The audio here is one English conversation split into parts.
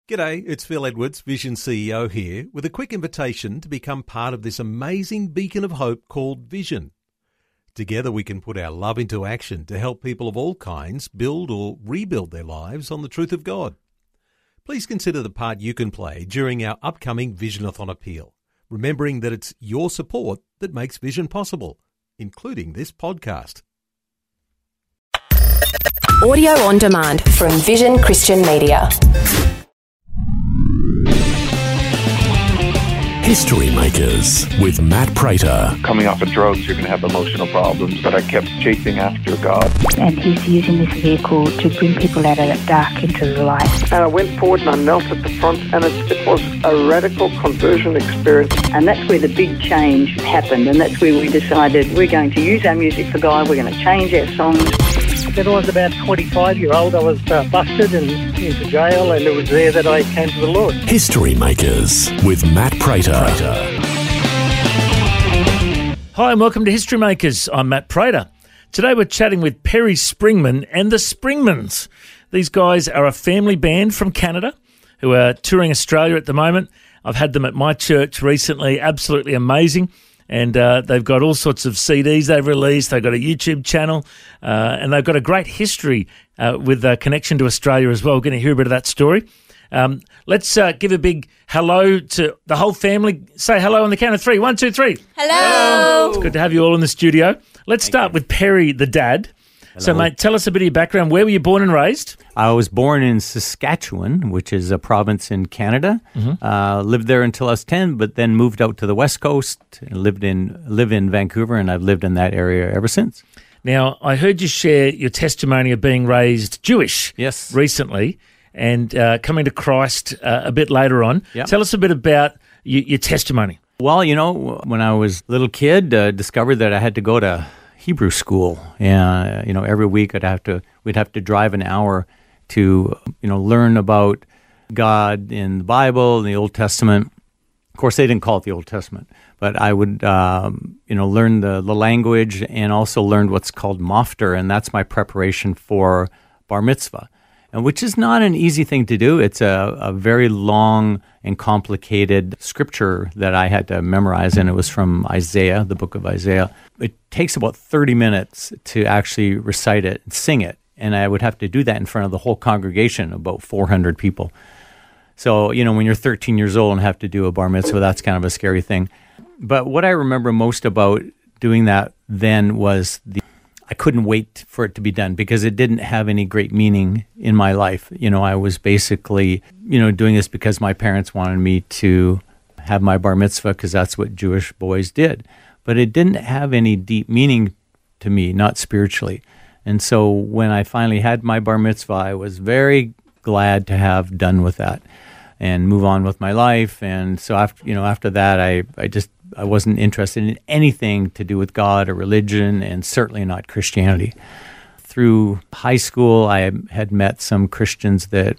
G'day, it's Phil Edwards, Vision CEO here, with a quick invitation to become part of this amazing beacon of hope called Vision. Together we can put our love into action to help people of all kinds build or rebuild their lives on the truth of God. Please consider the part you can play during our upcoming Visionathon appeal, remembering that it's your support that makes Vision possible, including this podcast. Audio on demand from Vision Christian Media. History Makers with Matt Prater. Coming off of drugs, you're going to have emotional problems, but I kept chasing after God. And he's using this vehicle to bring people out of that dark into the light. And I went forward and I knelt at the front, and it was a radical conversion experience. And that's where the big change happened, and that's where we decided we're going to use our music for God, we're going to change our songs. When I was about 25-year-old, I was busted and into jail, and it was there that I came to the Lord. History Makers with Matt Prater. Hi and welcome to History Makers. I'm Matt Prater. Today we're chatting with Perry Springman and the Springmans. These guys are a family band from Canada who are touring Australia at the moment. I've had them at my church recently, absolutely amazing. And they've got all sorts of CDs they've released. They've got a YouTube channel, and they've got a great history with a connection to Australia as well. We're going to hear a bit of that story. Let's give a big hello to the whole family. Say hello on the count of three. 1, 2, 3. Hello. It's good to have you all in the studio. Let's start with Perry, the dad. Hello. So, mate, tell us a bit of your background. Where were you born and raised? I was born in Saskatchewan, which is a province in Canada. Mm-hmm. Lived there until I was 10, but then moved out to the West Coast and live in Vancouver, and I've lived in that area ever since. Now, I heard you share your testimony of being raised Jewish recently and coming to Christ a bit later on. Yep. Tell us a bit about your testimony. Well, you know, when I was a little kid, discovered that I had to go to Hebrew school. And, every week we'd have to drive an hour to, learn about God in the Bible, in the Old Testament. Of course, they didn't call it the Old Testament, but I would, learn the language and also learned what's called mafter, and that's my preparation for bar mitzvah, and which is not an easy thing to do. It's a very long and complicated scripture that I had to memorize, and it was from Isaiah, the book of Isaiah. It takes about 30 minutes to actually recite it and sing it, and I would have to do that in front of the whole congregation, about 400 people. So, when you're 13 years old and have to do a bar mitzvah, that's kind of a scary thing. But what I remember most about doing that then was I couldn't wait for it to be done because it didn't have any great meaning in my life. I was basically, doing this because my parents wanted me to have my bar mitzvah because that's what Jewish boys did. But it didn't have any deep meaning to me, not spiritually. And so when I finally had my bar mitzvah, I was very glad to have done with that and move on with my life. And so after that, I wasn't interested in anything to do with God or religion, and certainly not Christianity. Through high school, I had met some Christians that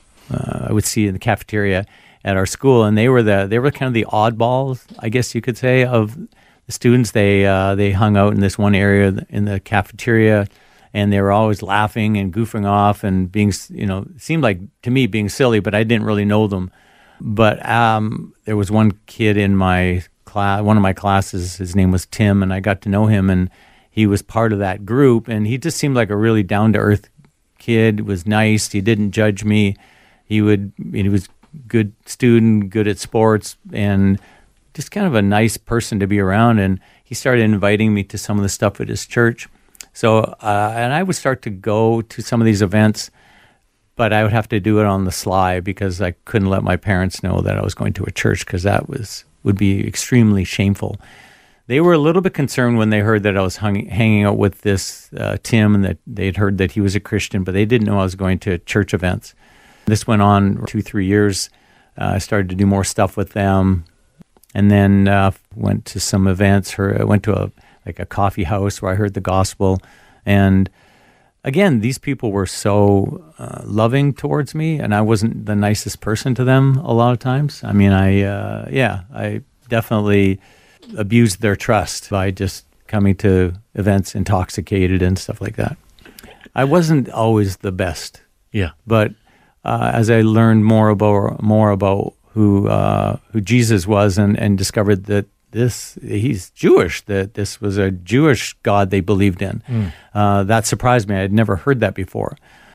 I would see in the cafeteria at our school, and they were kind of the oddballs, I guess you could say, of the students. They hung out in this one area in the cafeteria, and they were always laughing and goofing off and being, seemed like to me being silly, but I didn't really know them. But there was one kid in my class, one of my classes, his name was Tim, and I got to know him, and he was part of that group, and he just seemed like a really down-to-earth kid, was nice, he didn't judge me, he was good student, good at sports, and just kind of a nice person to be around, and he started inviting me to some of the stuff at his church. So, and I would start to go to some of these events, but I would have to do it on the sly because I couldn't let my parents know that I was going to a church because that would be extremely shameful. They were a little bit concerned when they heard that I was hanging out with this Tim, and that they'd heard that he was a Christian, but they didn't know I was going to church events. This went on 2-3 years. I started to do more stuff with them, and then went to some events. I went to a coffee house where I heard the gospel, and again, these people were so loving towards me, and I wasn't the nicest person to them a lot of times. I mean, I definitely abused their trust by just coming to events intoxicated and stuff like that. I wasn't always the best. Yeah. But as I learned more about who Jesus was, and discovered that he's Jewish, that this was a Jewish God they believed in. That surprised me. I had never heard that before.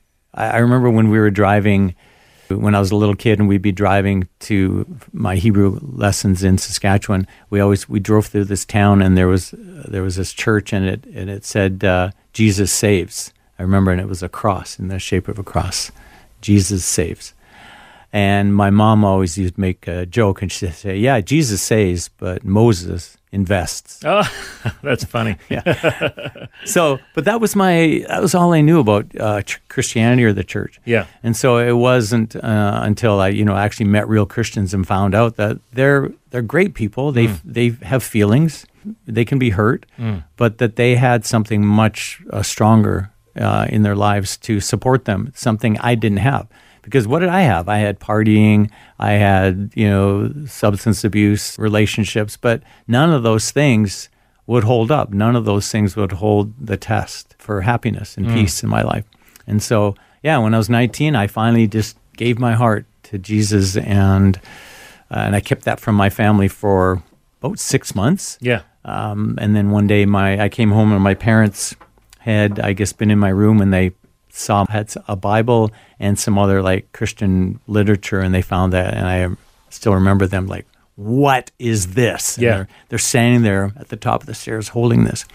I remember when we were driving, when I was a little kid, and we'd be driving to my Hebrew lessons in Saskatchewan. We drove through this town, and there was this church, and it said Jesus saves. I remember, and it was a cross in the shape of a cross. Jesus saves. And my mom always used to make a joke, and she'd say, "Yeah, Jesus saves, but Moses invests." Oh, that's funny. Yeah. But that was all I knew about Christianity or the church. Yeah. And so it wasn't until I, actually met real Christians and found out that they're great people. They have feelings. They can be hurt, but that they had something much stronger in their lives to support them. Something I didn't have. Because what did I have? I had partying, I had, substance abuse, relationships, but none of those things would hold up. None of those things would hold the test for happiness and peace in my life. And so, when I was 19, I finally just gave my heart to Jesus, and I kept that from my family for about 6 months. Yeah. And then one day I came home, and my parents had, I guess, been in my room, and they had a Bible and some other Christian literature, and they found that, and I still remember them what is this? Yeah. And they're standing there at the top of the stairs holding this,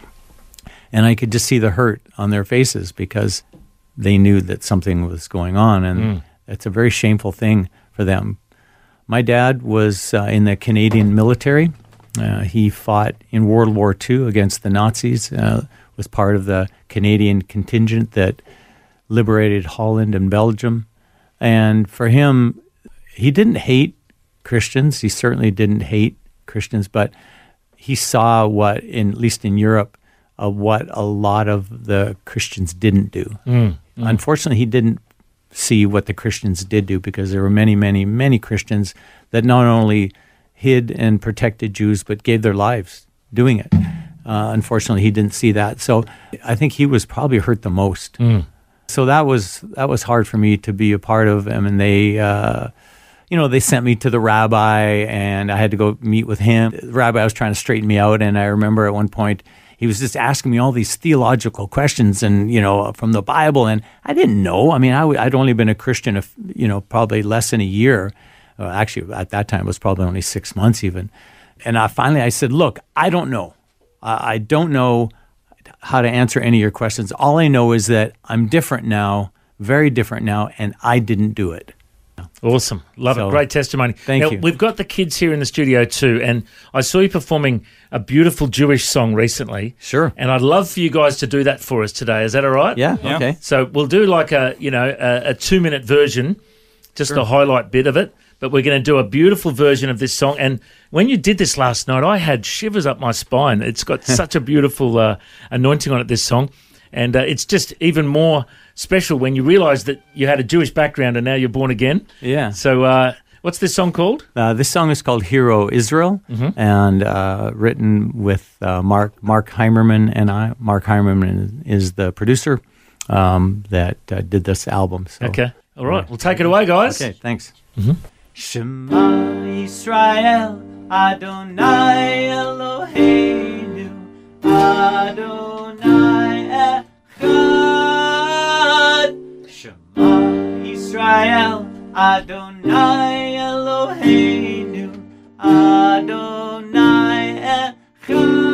and I could just see the hurt on their faces because they knew that something was going on, and it's a very shameful thing for them. My dad was in the Canadian military. He fought in World War II against the Nazis, was part of the Canadian contingent that liberated Holland and Belgium. And for him, he didn't hate Christians. He certainly didn't hate Christians, but he saw at least in Europe, what a lot of the Christians didn't do. Unfortunately, he didn't see what the Christians did do, because there were many, many, many Christians that not only hid and protected Jews, but gave their lives doing it. Unfortunately, he didn't see that. So I think he was probably hurt the most. So that was hard for me to be a part of them, and they, they sent me to the rabbi, and I had to go meet with him. The rabbi was trying to straighten me out, and I remember at one point he was just asking me all these theological questions, and from the Bible, and I didn't know. I mean, I'd only been a Christian, probably less than a year. Actually, at that time, it was probably only 6 months even. And finally, I said, "Look, I don't know. I don't know how to answer any of your questions. All I know is that I'm different now, very different now, and I didn't do it." Awesome. Love it. Great testimony. Thank you. We've got the kids here in the studio too, and I saw you performing a beautiful Jewish song recently. Sure. And I'd love for you guys to do that for us today. Is that all right? Yeah. Okay. So we'll do a 2-minute version, just a highlight bit of it. But we're going to do a beautiful version of this song. And when you did this last night, I had shivers up my spine. It's got such a beautiful anointing on it, this song. And it's just even more special when you realise that you had a Jewish background and now you're born again. Yeah. So what's this song called? This song is called Hero Israel, and written with Mark Heimerman and I. Mark Heimerman is the producer that did this album. So. Okay. All right. We'll take it away, guys. Okay, thanks. Shema Yisrael, Adonai Eloheinu, Adonai Echad. Shema Yisrael, Adonai Eloheinu, Adonai Echad.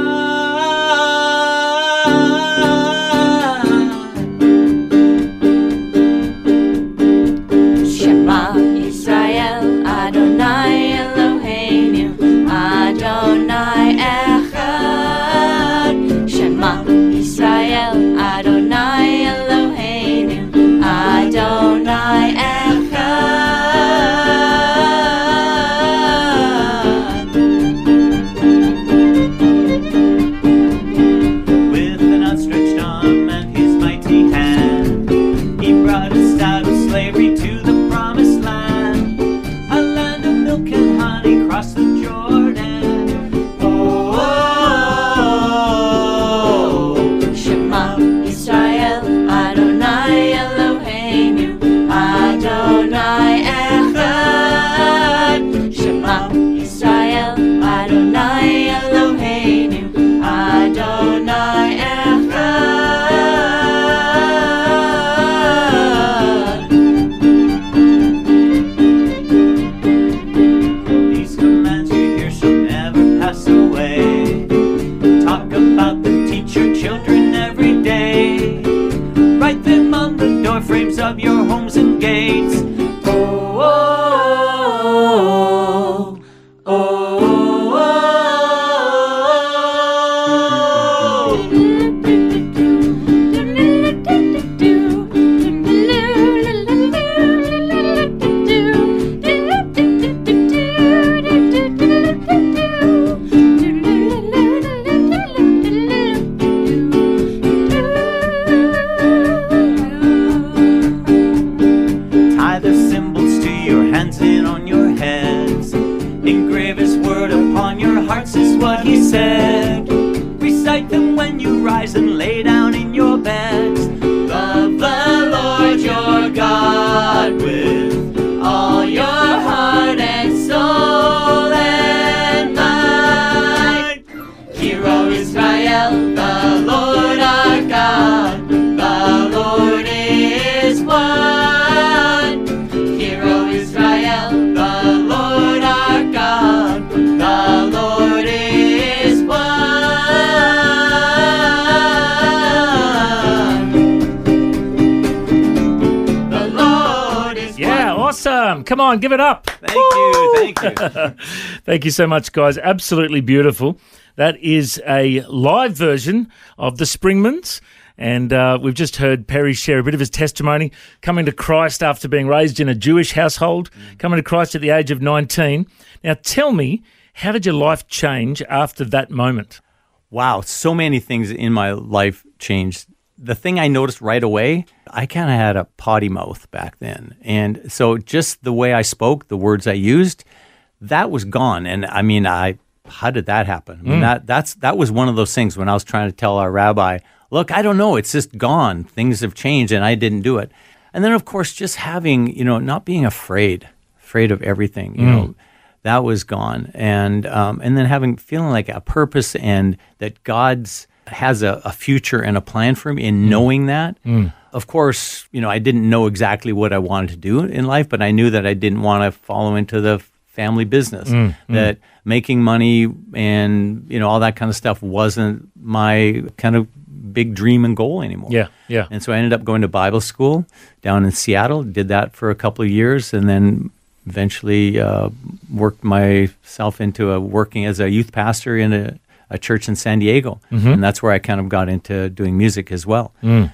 Come on, give it up. Thank you. Thank you so much, guys. Absolutely beautiful. That is a live version of the Springmans. And we've just heard Perry share a bit of his testimony, coming to Christ after being raised in a Jewish household, coming to Christ at the age of 19. Now, tell me, how did your life change after that moment? Wow, so many things in my life changed. The thing I noticed right away, I kind of had a potty mouth back then. And so just the way I spoke, the words I used, that was gone. And I mean, how did that happen? I mean, that was one of those things when I was trying to tell our rabbi, look, I don't know, it's just gone. Things have changed and I didn't do it. And then, of course, just having, not being afraid of everything, you know, that was gone. And then feeling like a purpose and that God's has a future and a plan for me, and knowing that. Of course, I didn't know exactly what I wanted to do in life, but I knew that I didn't want to follow into the family business, that making money and, all that kind of stuff wasn't my kind of big dream and goal anymore. Yeah. And so I ended up going to Bible school down in Seattle, did that for a couple of years, and then eventually worked myself into working as a youth pastor in a church in San Diego. And that's where I kind of got into doing music as well.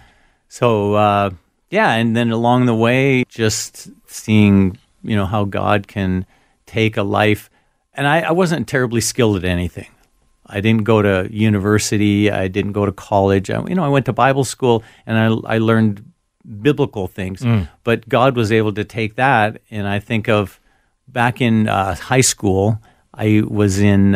So, and then along the way, just seeing, how God can take a life. And I wasn't terribly skilled at anything. I didn't go to university. I didn't go to college. I went to Bible school and I learned biblical things. But God was able to take that. And I think of back in high school, I was in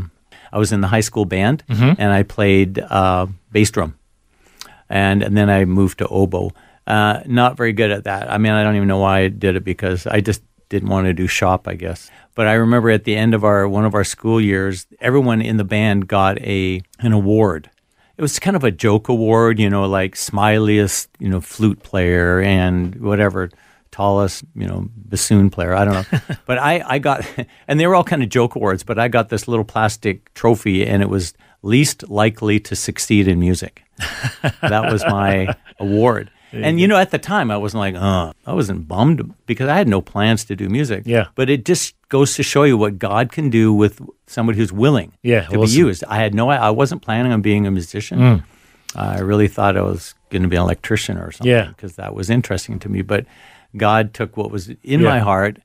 the high school band and I played bass drum. And then I moved to oboe. Not very good at that. I mean, I don't even know why I did it, because I just didn't want to do shop, I guess. But I remember at the end of one of our school years, everyone in the band got an award. It was kind of a joke award, like smiliest, flute player and whatever, tallest, bassoon player. I don't know. But I got, and they were all kind of joke awards, but I got this little plastic trophy, and it was least likely to succeed in music. That was my award. And, at the time, I wasn't like, I wasn't bummed, because I had no plans to do music. Yeah. But it just goes to show you what God can do with somebody who's willing to be used. I wasn't planning on being a musician. I really thought I was going to be an electrician or something, because that was interesting to me. But God took what was in my heart,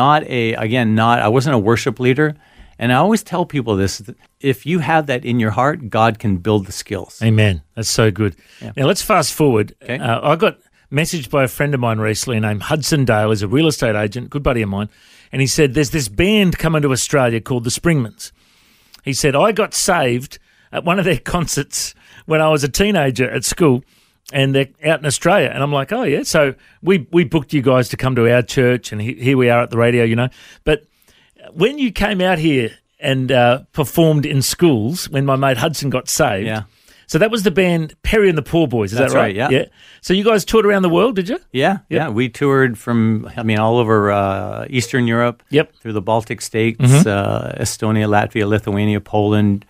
I wasn't a worship leader. And I always tell people this, if you have that in your heart, God can build the skills. Amen. That's so good. Yeah. Now, let's fast forward. Okay. I got messaged by a friend of mine recently named Hudson Dale. He's a real estate agent, good buddy of mine. And he said, there's this band coming to Australia called the Springmans. He said, I got saved at one of their concerts when I was a teenager at school, and they're out in Australia. And I'm like, oh, yeah. So we booked you guys to come to our church, and here we are at the radio, But when you came out here and performed in schools, when my mate Hudson got saved, so that was the band Perry and the Poor Boys, is that right? Yeah. So you guys toured around the world, did you? Yeah. We toured from, all over Eastern Europe, through the Baltic states, Estonia, Latvia, Lithuania, Poland,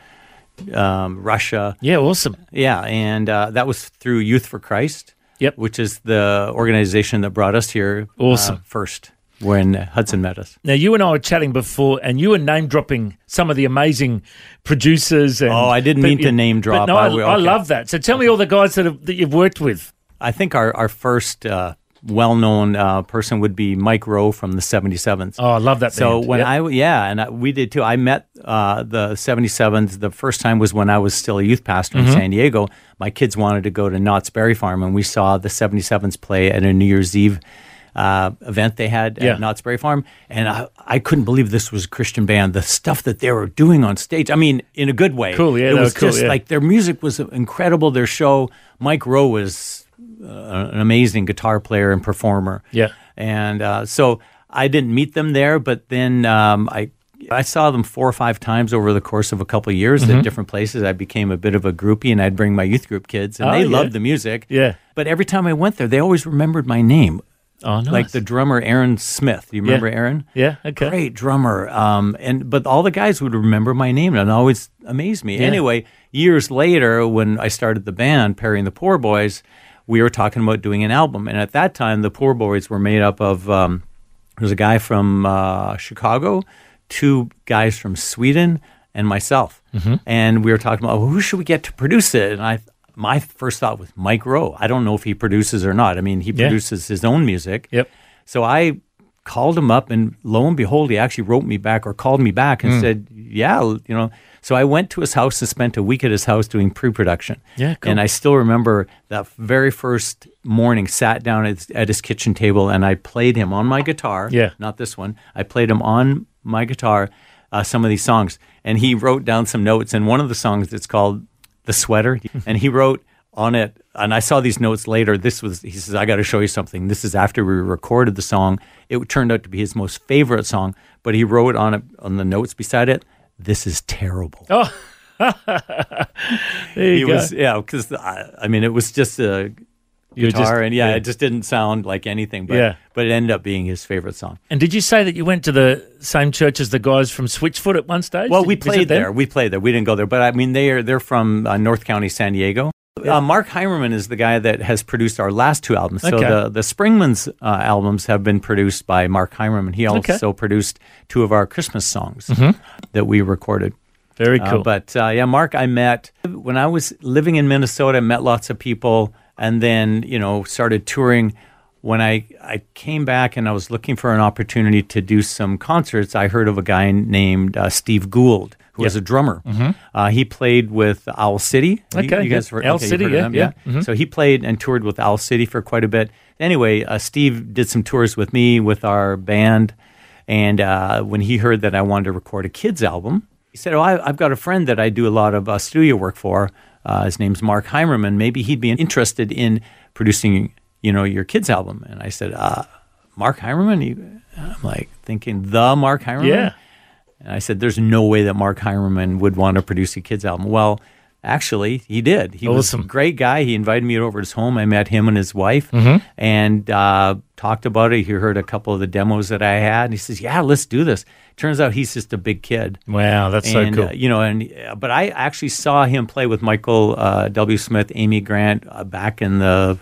Russia. Yeah, awesome. Yeah, and that was through Youth for Christ, which is the organization that brought us here first, when Hudson met us. Now, you and I were chatting before, and you were name-dropping some of the amazing producers. I didn't mean to name-drop. No, I love that. So tell me all the guys that you've worked with. I think our first well-known person would be Mike Rowe from the 77s. Oh, I love that band. So when we did too. I met the 77s. The first time was when I was still a youth pastor in San Diego. My kids wanted to go to Knott's Berry Farm, and we saw the 77s play at a New Year's Eve event they had at Knott's Berry Farm, and I couldn't believe this was a Christian band. The stuff that they were doing on stage, in a good way. Cool, yeah. It was just like their music was incredible, their show. Mike Rowe was an amazing guitar player and performer. Yeah. And so I didn't meet them there, but then I saw them 4 or 5 times over the course of a couple of years at different places. I became a bit of a groupie, and I'd bring my youth group kids, and they loved the music. Yeah. But every time I went there, they always remembered my name. Oh, nice. Like the drummer Aaron Smith. You remember Aaron? Yeah, okay. Great drummer. But all the guys would remember my name, and it always amazed me. Yeah. Anyway, years later, when I started the band, Perry and the Poor Boys, we were talking about doing an album. And at that time, the Poor Boys were made up of There was a guy from Chicago, 2 guys from Sweden, and myself. And we were talking about, well, who should we get to produce it? And my first thought was Mike Rowe. I don't know if he produces or not. I mean, he produces his own music. Yep. So I called him up, and lo and behold, he actually wrote me back or called me back and said, yeah, you know. So I went to his house and spent a week at his house doing pre-production. Yeah, cool. And I still remember that very first morning, sat down at his kitchen table, and I played him on my guitar. Yeah. Not this one. I played him on my guitar some of these songs. And he wrote down some notes. And one of the songs, it's called The Sweater. And he wrote on it, and I saw these notes later. He says, I got to show you something. This is after we recorded the song. It turned out to be his most favorite song, but he wrote on the notes beside it, this is terrible. Oh, there you go. Yeah, because I mean, it was just a guitar, and it just didn't sound like anything. But it ended up being his favorite song. And did you say that you went to the same church as the guys from Switchfoot at one stage? Well, we played there. We didn't go there, but I mean, they're from North County, San Diego. Yeah. Mark Heimerman is the guy that has produced our last 2 albums. So the Springmans albums have been produced by Mark Heimerman. He also produced 2 of our Christmas songs that we recorded. Very cool. But Mark, I met when I was living in Minnesota. Met lots of people, and then started touring. When I came back and I was looking for an opportunity to do some concerts, I heard of a guy named Steve Gould, who was a drummer. He played with Owl City. You guys heard Owl City, yeah. So he played and toured with Owl City for quite a bit. Anyway, Steve did some tours with me, with our band, and when he heard that I wanted to record a kids album, he said, I've got a friend that I do a lot of studio work for. His name's Mark Heimerman. Maybe he'd be interested in producing your kids' album. And I said, Mark Heimerman? I'm like thinking, the Mark Heimerman? Yeah. And I said, there's no way that Mark Heimerman would want to produce a kids' album. Well, actually, he did. He was a great guy. He invited me over to his home. I met him and his wife and talked about it. He heard a couple of the demos that I had. And he says, yeah, let's do this. Turns out he's just a big kid. Wow, that's so cool. But I actually saw him play with Michael W. Smith, Amy Grant back in the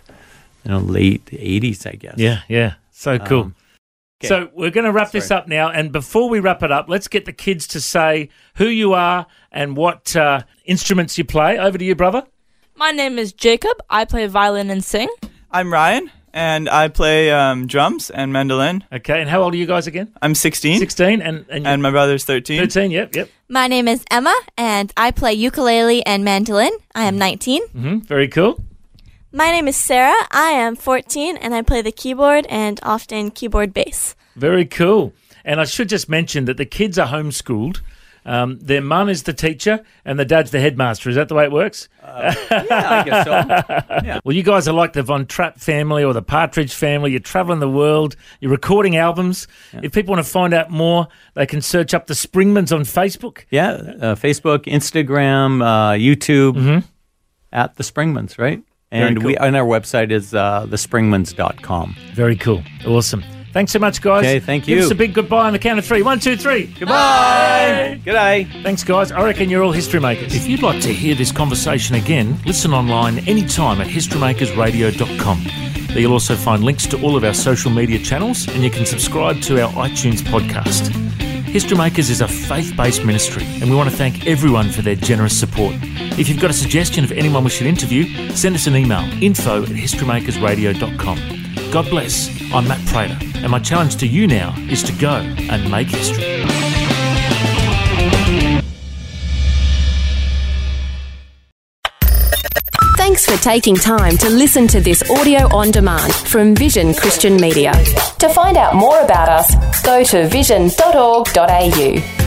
late 80s, I guess. Yeah. So cool. Okay. So we're going to wrap this up now. And before we wrap it up, let's get the kids to say who you are and what instruments you play. Over to you, brother. My name is Jacob. I play violin and sing. I'm Ryan, and I play drums and mandolin. Okay, and how old are you guys again? I'm 16. 16, and my brother's 13. 13, yep. My name is Emma, and I play ukulele and mandolin. I am 19. Very cool. My name is Sarah. I am 14, and I play the keyboard and often keyboard bass. Very cool. And I should just mention that the kids are homeschooled. Their mum is the teacher and the dad's the headmaster. Is that the way it works? Yeah, I guess so. Yeah. Well, you guys are like the Von Trapp family or the Partridge family. You're traveling the world. You're recording albums. Yeah. If people want to find out more, they can search up the Springmans on Facebook. Yeah, Facebook, Instagram, YouTube, at the Springmans, right? And cool. And our website is thespringmans.com. Very cool. Awesome. Thanks so much, guys. Okay, thank you. Give us a big goodbye on the count of 3. 1, 2, 3. Goodbye. Good day. Thanks, guys. I reckon you're all history makers. If you'd like to hear this conversation again, listen online anytime at historymakersradio.com. There you'll also find links to all of our social media channels, and you can subscribe to our iTunes podcast. History Makers is a faith-based ministry, and we want to thank everyone for their generous support. If you've got a suggestion of anyone we should interview, send us an email, info@historymakersradio.com. God bless. I'm Matt Prater, and my challenge to you now is to go and make history. Thanks for taking time to listen to this audio on demand from Vision Christian Media. To find out more about us, go to vision.org.au.